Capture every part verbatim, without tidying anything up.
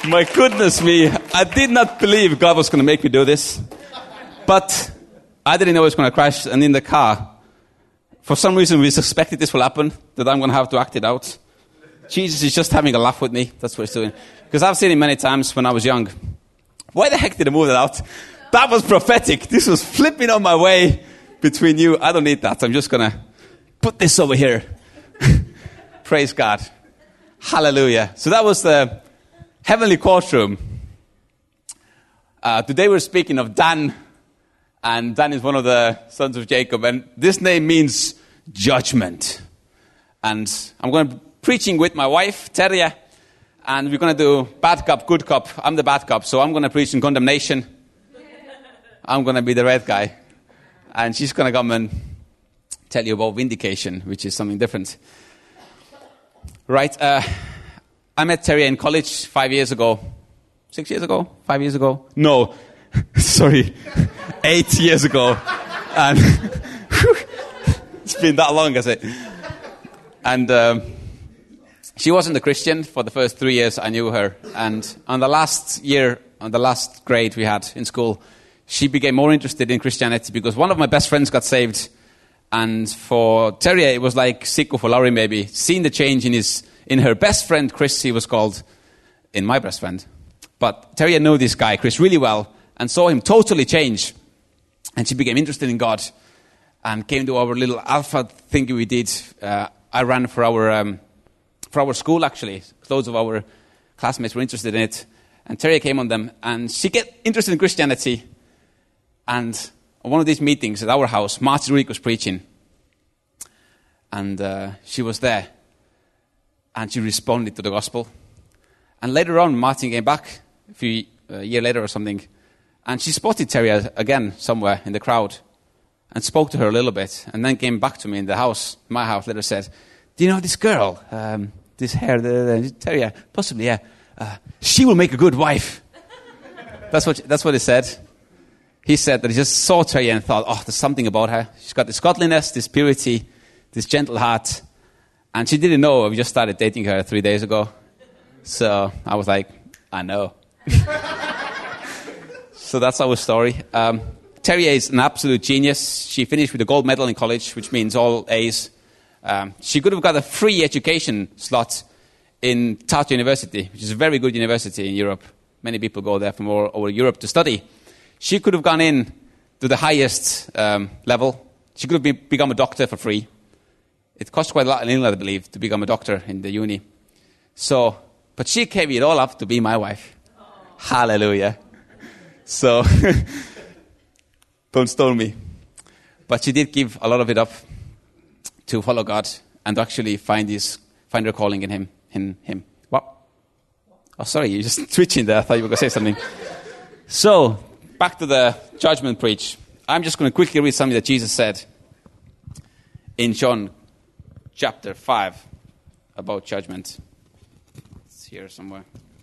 My goodness me. I did not believe God was going to make me do this. But I didn't know it was going to crash. And in the car, for some reason, we suspected this will happen, that I'm going to have to act it out. Jesus is just having a laugh with me. That's what he's doing. Because I've seen him many times when I was young. Why the heck did I move that out? That was prophetic. This was flipping on my way between you. I don't need that. I'm just going to put this over here. Praise God. Hallelujah. So that was the heavenly courtroom. Uh, today we're speaking of Dan. And Dan is one of the sons of Jacob. And this name means judgment. And I'm going to be preaching with my wife, Terje. And we're going to do bad cop, good cop. I'm the bad cop. So I'm going to preach in condemnation. I'm going to be the red guy. And she's going to come and tell you about vindication, which is something different. Right. Uh, I met Terje in college five years ago. Six years ago? Five years ago? No. Sorry. Eight years ago. And it's been that long, has it? And um, she wasn't a Christian for the first three years I knew her. And on the last year, on the last grade we had in school, she became more interested in Christianity because one of my best friends got saved. And for Terje, it was like Sikko for Laurie, maybe. Seeing the change in his, in her best friend, Chris, he was called, in my best friend. But Terje knew this guy, Chris, really well, and saw him totally change. And she became interested in God and came to our little alpha thing we did. Uh, I ran for our um, for our school, actually. Loads of our classmates were interested in it. And Terje came on them. And she got interested in Christianity. And on one of these meetings at our house, Martin Rurik was preaching. And uh, she was there. And she responded to the gospel. And later on, Martin came back a few uh, year later or something. And she spotted Terje again somewhere in the crowd. And spoke to her a little bit. And then came back to me in the house, my house, later said, do you know this girl? Um, this hair, the, the, Terje, possibly, yeah. Uh, she will make a good wife. That's what that's what he said. He said that he just saw Terje and thought, oh, there's something about her. She's got this godliness, this purity, this gentle heart. And she didn't know. We just started dating her three days ago. So I was like, I know. So that's our story. Um, Terje is an absolute genius. She finished with a gold medal in college, which means all A's. Um, she could have got a free education slot in Tartu University, which is a very good university in Europe. Many people go there from all over Europe to study. She could have gone in to the highest um, level. She could have be, become a doctor for free. It costs quite a lot in England, I believe, to become a doctor in the uni. So, but she gave it all up to be my wife. Aww. Hallelujah. So, don't stone me. But she did give a lot of it up to follow God and to actually find his, find her calling in him. In him. What? Oh, sorry, you're just twitching there. I thought you were going to say something. So, back to the judgment preach. I'm just going to quickly read something that Jesus said in John chapter five about judgment. It's here somewhere.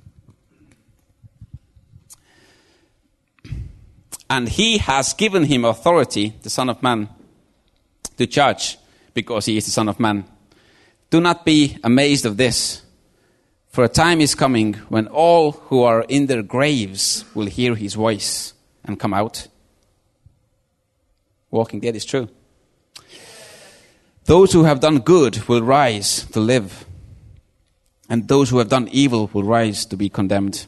And he has given him authority, the Son of Man, to judge, because he is the Son of Man. Do not be amazed of this, for a time is coming when all who are in their graves will hear his voice and come out. Walking Dead is true. Those who have done good will rise to live, and those who have done evil will rise to be condemned.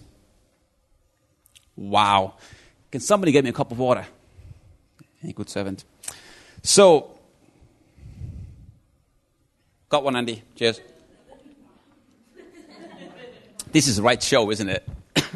Wow. Can somebody get me a cup of water? Any good servant. So, got one, Andy. Cheers. This is the right show, isn't it?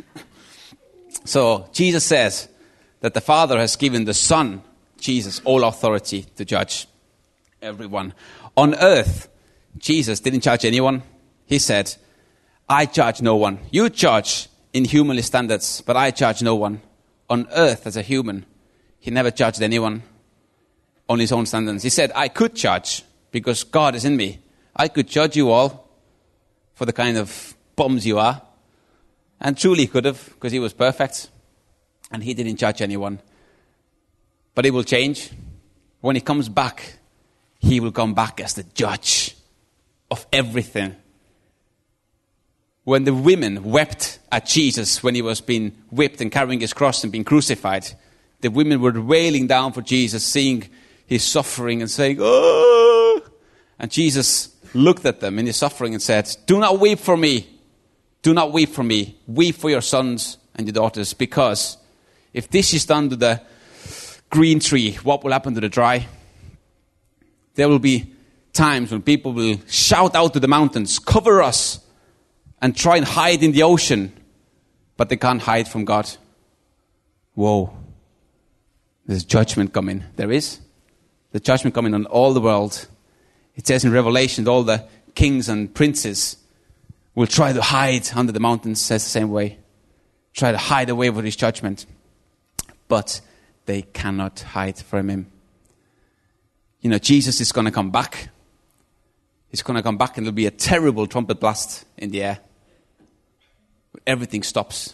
So, Jesus says that the Father has given the Son, Jesus, all authority to judge everyone. On earth, Jesus didn't judge anyone. He said, I judge no one. You judge in humanly standards, but I judge no one. On earth, as a human, he never judged anyone on his own standards. He said, I could judge because God is in me. I could judge you all for the kind of bums you are. And truly he could have, because he was perfect. And he didn't judge anyone. But it will change. When he comes back, he will come back as the judge of everything. when the women wept at Jesus when he was being whipped and carrying his cross and being crucified, the women were wailing down for Jesus, seeing his suffering and saying, "Oh!" And Jesus looked at them in his suffering and said, "Do not weep for me. Do not weep for me. Weep for your sons and your daughters, because if this is done to the green tree, what will happen to the dry? There will be times when people will shout out to the mountains, 'Cover us,' and try and hide in the ocean, but they can't hide from God." Whoa. There's judgment coming. There is. The judgment coming on all the world. It says in Revelation, all the kings and princes will try to hide under the mountains, says the same way. Try to hide away with his judgment. But they cannot hide from him. You know, Jesus is going to come back. He's going to come back and there'll be a terrible trumpet blast in the air. Everything stops.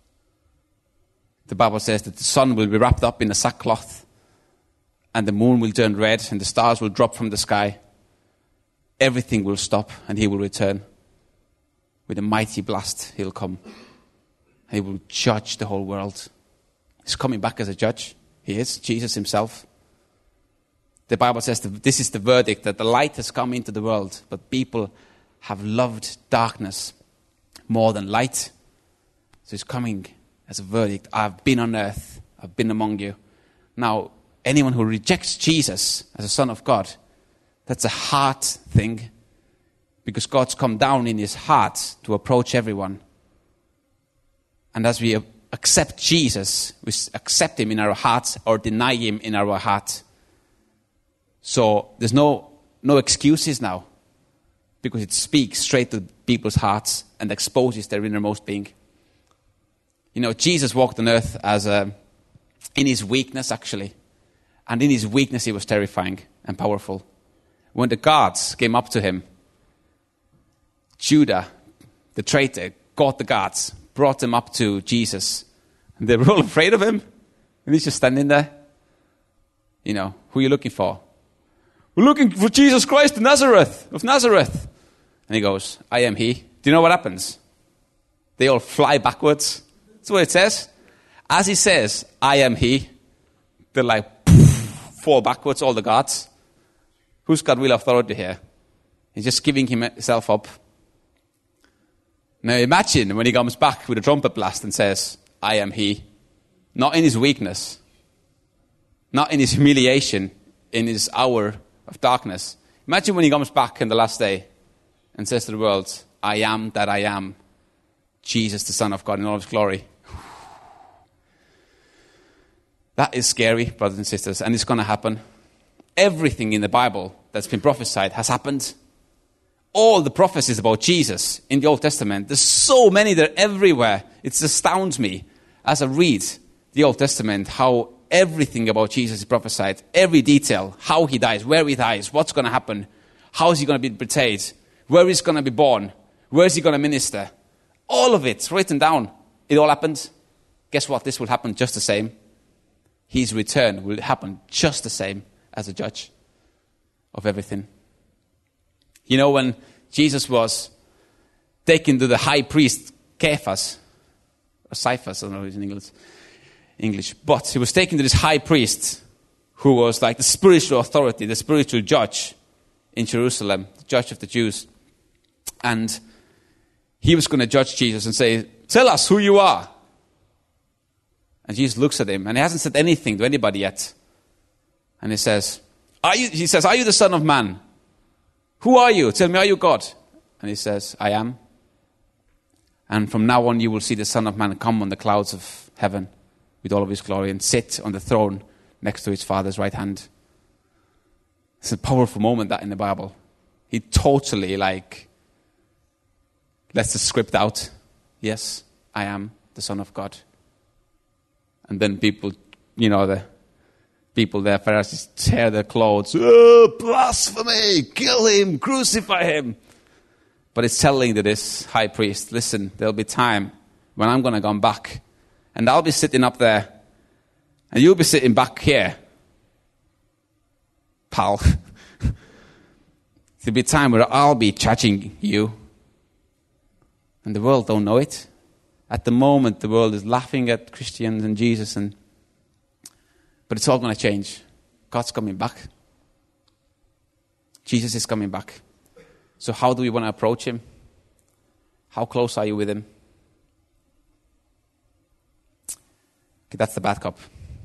The Bible says that the sun will be wrapped up in a sackcloth, and the moon will turn red, and the stars will drop from the sky. Everything will stop, and he will return. With a mighty blast, he'll come. He will judge the whole world. He's coming back as a judge. He is, Jesus himself. The Bible says that this is the verdict, that the light has come into the world, but people have loved darkness more than light. So he's coming as a verdict. I've been on earth. I've been among you. Now, anyone who rejects Jesus as a Son of God, that's a heart thing, because God's come down in his heart to approach everyone. And as we accept Jesus, we accept him in our hearts or deny him in our heart. So there's no no excuses now, because it speaks straight to people's hearts and exposes their innermost being. You know, Jesus walked on earth as a, in his weakness, actually. And in his weakness, he was terrifying and powerful. When the guards came up to him, Judah, the traitor, got the guards, brought them up to Jesus. And they were all afraid of him. And he's just standing there. You know, who are you looking for? We're looking for Jesus Christ of Nazareth, of Nazareth. And he goes, "I am he." Do you know what happens? They all fly backwards. That's what it says. As he says, "I am he," they're like, poof, fall backwards, all the guards. Who's got real authority here? He's just giving himself up. Now imagine when he comes back with a trumpet blast and says, "I am he." Not in his weakness. Not in his humiliation. In his hour of darkness. Imagine when he comes back in the last day and says to the world, "I am that I am, Jesus the Son of God in all of his glory." That is scary, brothers and sisters, and it's going to happen. Everything in the Bible that's been prophesied has happened. All the prophecies about Jesus in the Old Testament, there's so many, they're everywhere. It astounds me as I read the Old Testament how everything about Jesus is prophesied. Every detail, how he dies, where he dies, what's going to happen, how is he going to be betrayed, where he's going to be born, where is he going to minister. All of it's written down. It all happened. Guess what? This will happen just the same. His return will happen just the same as a judge of everything. You know, when Jesus was taken to the high priest, Caiaphas, or Cephas, I don't know if it's in English, English, but he was taken to this high priest who was like the spiritual authority, the spiritual judge in Jerusalem, the judge of the Jews. And he was going to judge Jesus and say, "Tell us who you are." And Jesus looks at him, and he hasn't said anything to anybody yet. And he says, "Are you?" He says, "Are you the Son of Man? Who are you? Tell me, are you God?" And he says, "I am. And from now on, you will see the Son of Man come on the clouds of heaven with all of his glory and sit on the throne next to his Father's right hand." It's a powerful moment, that, in the Bible. He totally, like, lets the script out. Yes, I am the Son of God. And then people, you know, the people there, Pharisees, tear their clothes. "Oh, blasphemy! Kill him! Crucify him!" But it's telling to this high priest, "Listen, there'll be time when I'm going to come back. And I'll be sitting up there. And you'll be sitting back here. Pal." There'll be a time where I'll be judging you. And the world don't know it. At the moment, the world is laughing at Christians and Jesus, and but it's all going to change. God's coming back. Jesus is coming back. So how do we want to approach him? How close are you with him? Okay, that's the bad cop.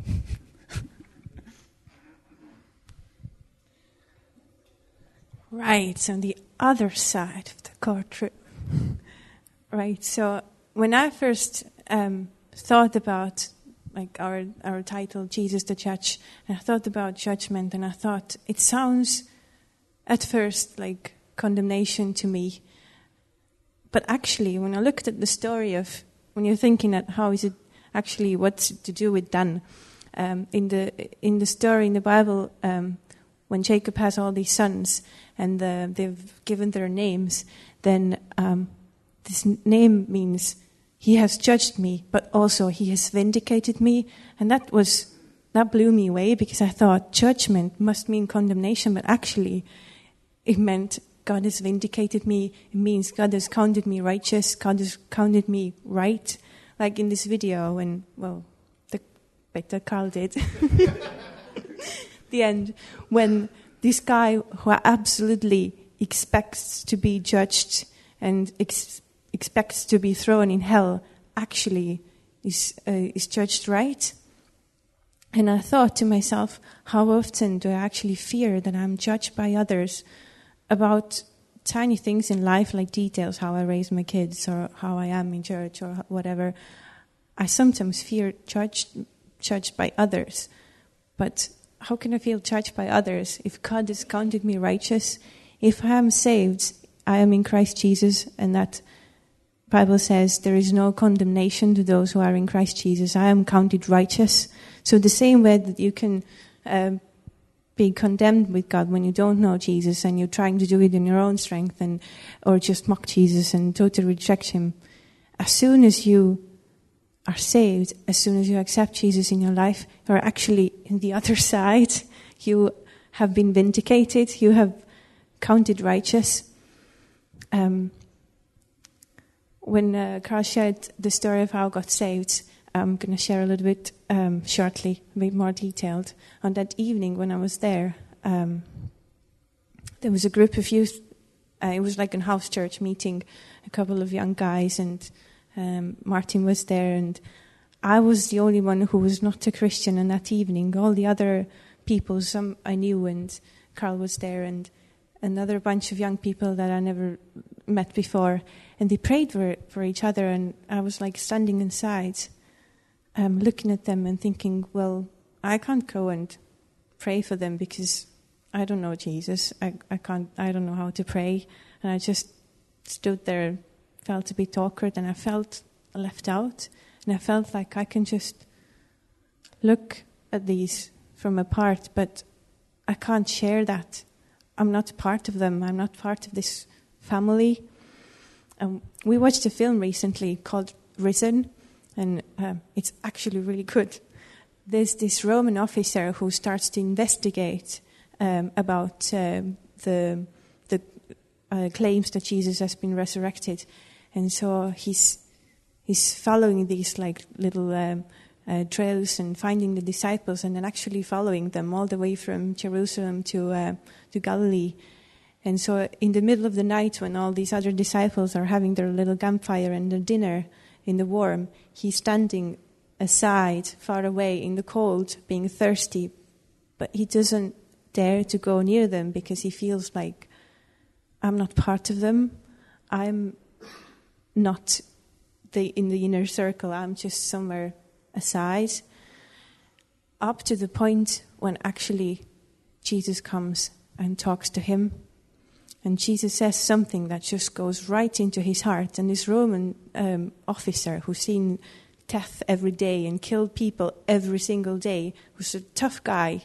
Right, so on the other side of the courtroom. Right, so when I first um, thought about like our our title, Jesus the Judge, and I thought about judgment, and I thought it sounds at first like condemnation to me. But actually, when I looked at the story of, when you're thinking at how is it actually, what's to do with Dan, um, in the in the story in the Bible, um, when Jacob has all these sons and the, they've given their names, then um, this name means he has judged me, but also he has vindicated me. And that was that blew me away, because I thought judgment must mean condemnation, but actually it meant God has vindicated me. It means God has counted me righteous. God has counted me right. Like in this video when, well, the better Carl did. The end, when this guy who absolutely expects to be judged and ex- expects to be thrown in hell actually is uh, is judged right. And I thought to myself, how often do I actually fear that I'm judged by others about tiny things in life, like details, how I raise my kids or how I am in church or whatever. I sometimes fear judged judged by others. But how can I feel judged by others if God has counted me righteous? If I am saved, I am in Christ Jesus, and that Bible says there is no condemnation to those who are in Christ Jesus. I am counted righteous. So the same way that you can uh, be condemned with God when you don't know Jesus and you're trying to do it in your own strength, and or just mock Jesus and totally reject him, as soon as you are saved, as soon as you accept Jesus in your life, you're actually in the other side. You have been vindicated. You have counted righteous. Um, when uh, Carl shared the story of how I got saved, I'm going to share a little bit um, shortly, a bit more detailed. On that evening when I was there, um, there was a group of youth. Uh, it was like a house church meeting, a couple of young guys, and um, Martin was there, and I was the only one who was not a Christian on that evening. All the other people, some I knew, and Carl was there, and another bunch of young people that I never met before, and they prayed for, for each other, and I was like standing inside, um, looking at them and thinking, well, I can't go and pray for them because I don't know Jesus. I, I can't. I don't know how to pray, and I just stood there, felt a bit awkward, and I felt left out, and I felt like I can just look at these from apart, but I can't share that. I'm not part of them. I'm not part of this family. Um, we watched a film recently called Risen, and um, it's actually really good. There's this Roman officer who starts to investigate um, about um, the the uh, claims that Jesus has been resurrected, and so he's he's following these like little um, uh, trails and finding the disciples, and then actually following them all the way from Jerusalem to uh, to Galilee. And so in the middle of the night, when all these other disciples are having their little campfire and their dinner in the warm, he's standing aside, far away in the cold, being thirsty, but he doesn't dare to go near them because he feels like, I'm not part of them. I'm not the in the inner circle. I'm just somewhere aside. Up to the point when actually Jesus comes and talks to him. And Jesus says something that just goes right into his heart. And this Roman um, officer who's seen death every day and killed people every single day, who's a tough guy,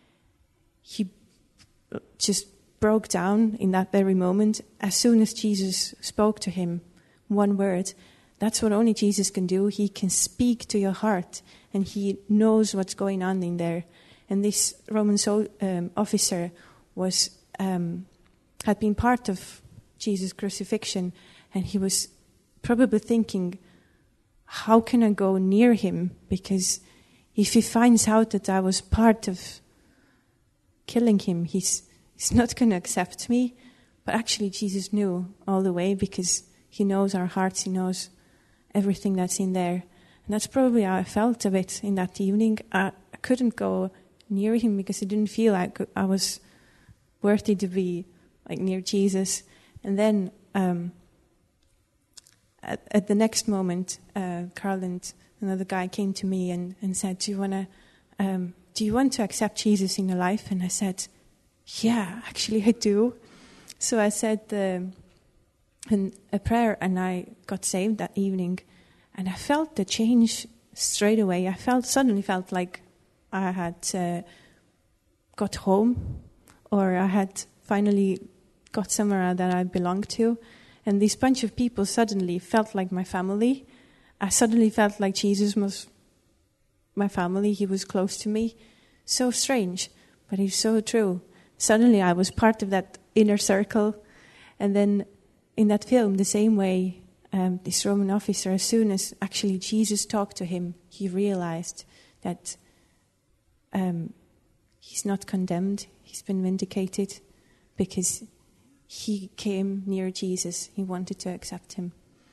he just broke down in that very moment. As soon as Jesus spoke to him, one word, that's what only Jesus can do. He can speak to your heart, and he knows what's going on in there. And this Roman so, um, officer was um, had been part of Jesus' crucifixion, and he was probably thinking, how can I go near him? Because if he finds out that I was part of killing him, he's, he's not going to accept me. But actually, Jesus knew all the way, because he knows our hearts, he knows everything that's in there. And that's probably how I felt a bit in that evening. I, I couldn't go near him because I didn't feel like I was worthy to be like near Jesus. And then um, at, at the next moment, uh, Carl and another guy came to me and, and said, "Do you want to um, do you want to accept Jesus in your life?" And I said, "Yeah, actually I do." So I said um, an, a prayer, and I got saved that evening. And I felt the change straight away. I felt suddenly felt like I had uh, got home, or I had finally got somewhere that I belonged to. And this bunch of people suddenly felt like my family. I suddenly felt like Jesus was my family. He was close to me. So strange, but it's so true. Suddenly I was part of that inner circle. And then in that film, the same way, um, this Roman officer, as soon as actually Jesus talked to him, he realized that um, he's not condemned. He's been vindicated because he came near Jesus. He wanted to accept him.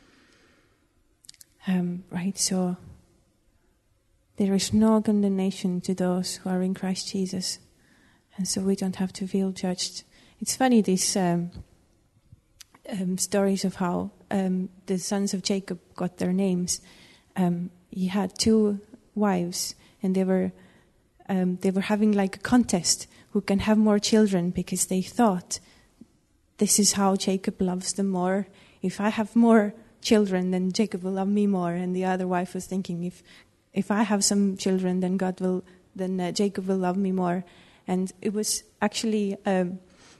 Um, right, so there is no condemnation to those who are in Christ Jesus. And so we don't have to feel judged. It's funny, these um, um, stories of how um, the sons of Jacob got their names. Um, he had two wives, and they were um, they were having like a contest who can have more children, because they thought, this is how Jacob loves them more. If I have more children, then Jacob will love me more. And the other wife was thinking, if if I have some children, then God will, then uh, Jacob will love me more. And it was actually, um,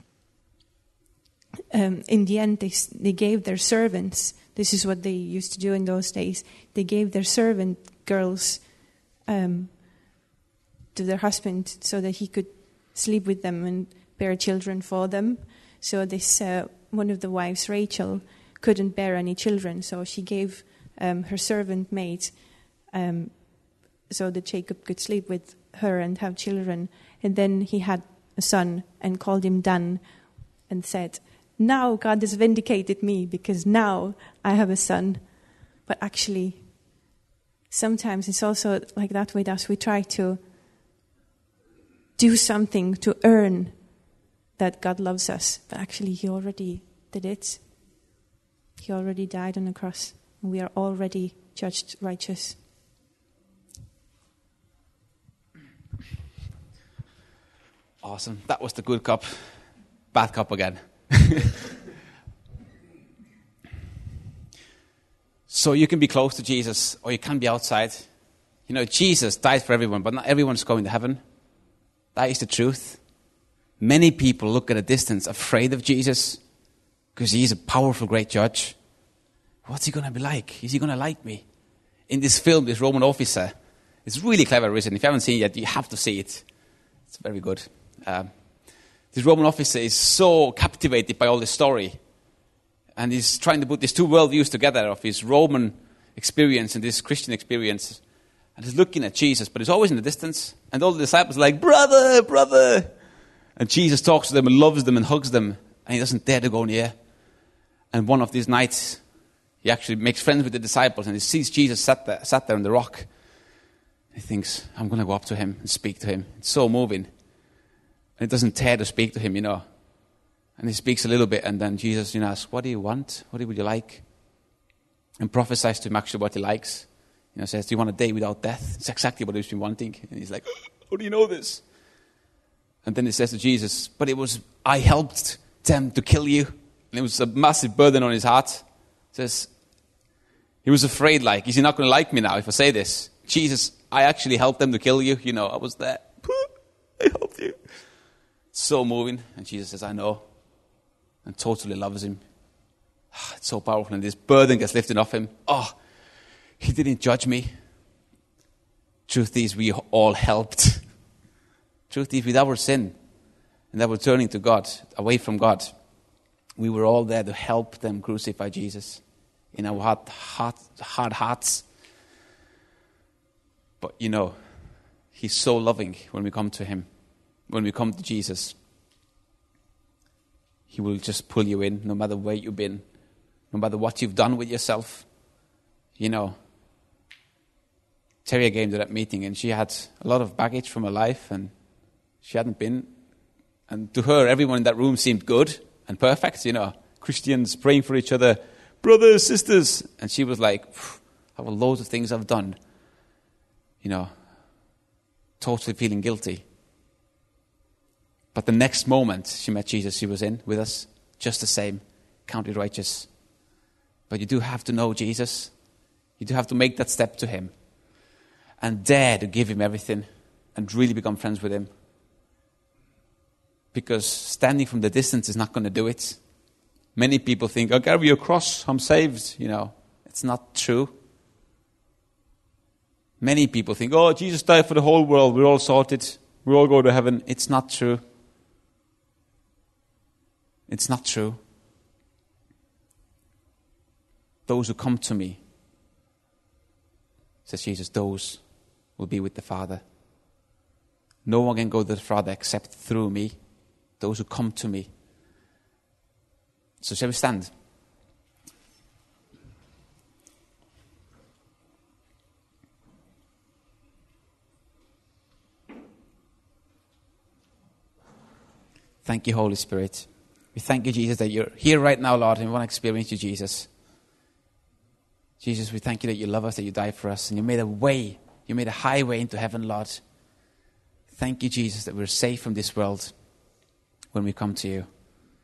um, in the end, they, they gave their servants, this is what they used to do in those days, they gave their servant girls um, to their husband so that he could sleep with them and bear children for them. So this uh, one of the wives, Rachel, couldn't bear any children, so she gave um, her servant maid um, so that Jacob could sleep with her and have children. And then he had a son and called him Dan and said, now God has vindicated me because now I have a son. But actually, sometimes it's also like that with us. We try to do something to earn that God loves us. But actually, he already did it. He already died on the cross. And we are already judged righteous. Awesome. That was the good cop. Bad cop again. So you can be close to Jesus, or you can be outside. You know, Jesus died for everyone, but not everyone's going to heaven. That is the truth. Many people look at a distance afraid of Jesus because he's a powerful, great judge. What's he going to be like? Is he going to like me? In this film, this Roman officer, it's really clever written. If you haven't seen it yet, you have to see it. It's very good. Um, this Roman officer is so captivated by all this story. And he's trying to put these two worldviews together of his Roman experience and this Christian experience. And he's looking at Jesus, but he's always in the distance. And all the disciples are like, brother, brother. And Jesus talks to them and loves them and hugs them. And he doesn't dare to go near. And one of these nights, he actually makes friends with the disciples. And he sees Jesus sat there, sat there on the rock. He thinks, I'm going to go up to him and speak to him. It's so moving. And he doesn't dare to speak to him, you know. And he speaks a little bit, and then Jesus, you know, asks, what do you want? What would you like? And prophesies to him actually what he likes. You know, says, do you want a day without death? It's exactly what he's been wanting. And he's like, how do you know this? And then he says to Jesus, but it was, I helped them to kill you. And it was a massive burden on his heart. He says, he was afraid, like, is he not going to like me now if I say this? Jesus, I actually helped them to kill you. You know, I was there. I helped you. It's so moving. And Jesus says, I know. And totally loves him. It's so powerful. And this burden gets lifted off him. Oh, he didn't judge me. Truth is, we all helped. Truth is, with our sin and our turning to God, away from God, we were all there to help them crucify Jesus. in our hard, hard, hard hearts. But you know, he's so loving when we come to him, when we come to Jesus. He will just pull you in, no matter where you've been, no matter what you've done with yourself. You know, Terry came to that meeting and she had a lot of baggage from her life and she hadn't been. And to her, everyone in that room seemed good and perfect, you know, Christians praying for each other, brothers, sisters. And she was like, I have loads of things I've done, you know, totally feeling guilty. But the next moment she met Jesus, she was in with us, just the same, counted righteous. But you do have to know Jesus. You do have to make that step to him and dare to give him everything and really become friends with him. Because standing from the distance is not going to do it. Many people think, I'll carry your cross, I'm saved. You know, it's not true. Many people think, oh, Jesus died for the whole world, we're all sorted, we all go to heaven. It's not true. It's not true. Those who come to me, says Jesus, those will be with the Father. No one can go to the Father except through me. Those who come to me. So shall we stand? Thank you, Holy Spirit. We thank you, Jesus, that you're here right now, Lord, and we want to experience you, Jesus. Jesus, we thank you that you love us, that you died for us, and you made a way. You made a highway into heaven, Lord. Thank you, Jesus, that we're safe from this world when we come to you.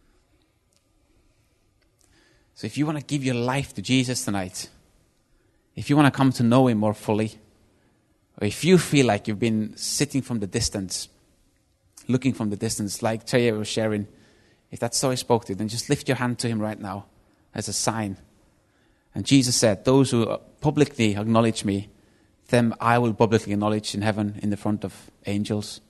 So if you want to give your life to Jesus tonight, if you want to come to know him more fully, or if you feel like you've been sitting from the distance, looking from the distance, like Terry was sharing, if that's so he spoke to you, then just lift your hand to him right now as a sign. And Jesus said, those who publicly acknowledge me, them I will publicly acknowledge in heaven in the front of angels.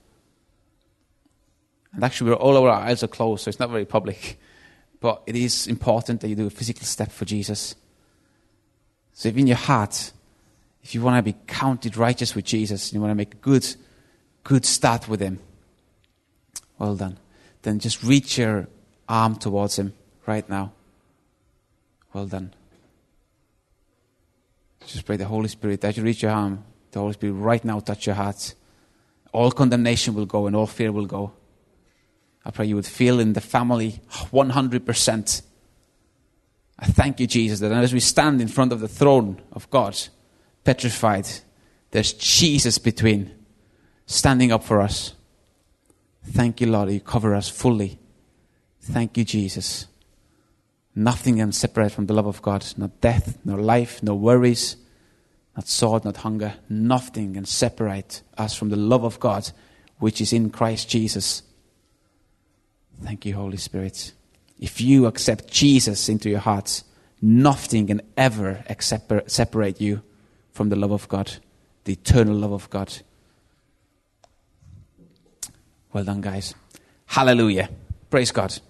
And actually, we're all our eyes are closed, so it's not very public. But it is important that you do a physical step for Jesus. So if in your heart, if you want to be counted righteous with Jesus, and you want to make a good, good start with him, well done. Then just reach your arm towards him right now. Well done. Just pray the Holy Spirit, as you reach your arm, the Holy Spirit right now touch your heart. All condemnation will go and all fear will go. I pray you would feel in the family one hundred percent. I thank you, Jesus, that as we stand in front of the throne of God, petrified, there's Jesus between, standing up for us. Thank you, Lord, you cover us fully. Thank you, Jesus. Nothing can separate from the love of God. Not death, no life, no worries, not sword, not hunger. Nothing can separate us from the love of God, which is in Christ Jesus. Thank you, Holy Spirit. If you accept Jesus into your hearts, nothing can ever accept, separate you from the love of God, the eternal love of God. Well done, guys. Hallelujah. Praise God.